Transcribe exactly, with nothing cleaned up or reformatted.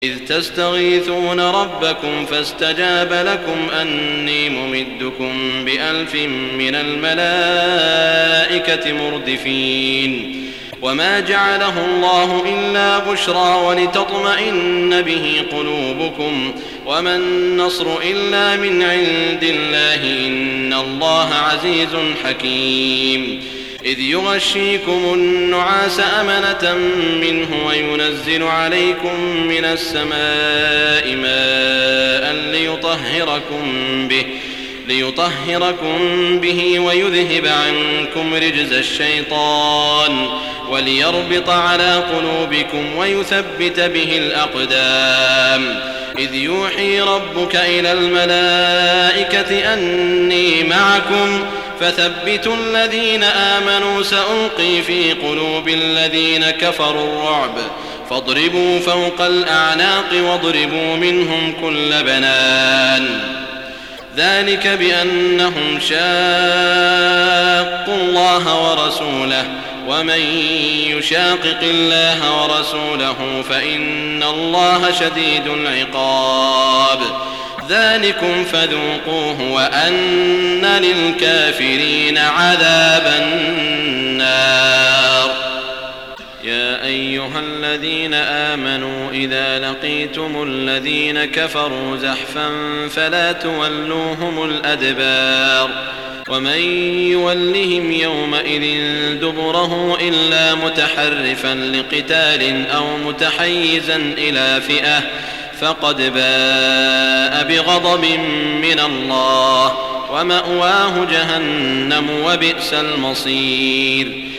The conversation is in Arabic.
إذ تستغيثون ربكم فاستجاب لكم أني ممدكم بألف من الملائكة مردفين وما جعله الله إلا بشرى ولتطمئن به قلوبكم وما النصر إلا من عند الله إن الله عزيز حكيم إذ يغشيكم النعاس أمنة منه وينزل عليكم من السماء ماء ليطهركم به ليطهركم به ويذهب عنكم رجز الشيطان وليربط على قلوبكم ويثبت به الأقدام إذ يوحي ربك إلى الملائكة أني معكم فثبتوا الذين آمنوا سألقي في قلوب الذين كفروا الرعب فاضربوا فوق الأعناق واضربوا منهم كل بنان ذلك بأنهم شاقوا الله ورسوله ومن يشاقق الله ورسوله فإن الله شديد العقاب ذلكم فذوقوه وأن للكافرين عذاب النار يا أيها الذين آمنوا إذا لقيتم الذين كفروا زحفا فلا تولوهم الأدبار ومن يولهم يومئذ دبره إلا متحرفا لقتال أو متحيزا إلى فئة فقد باء بغضب من الله ومأواه جهنم وبئس المصير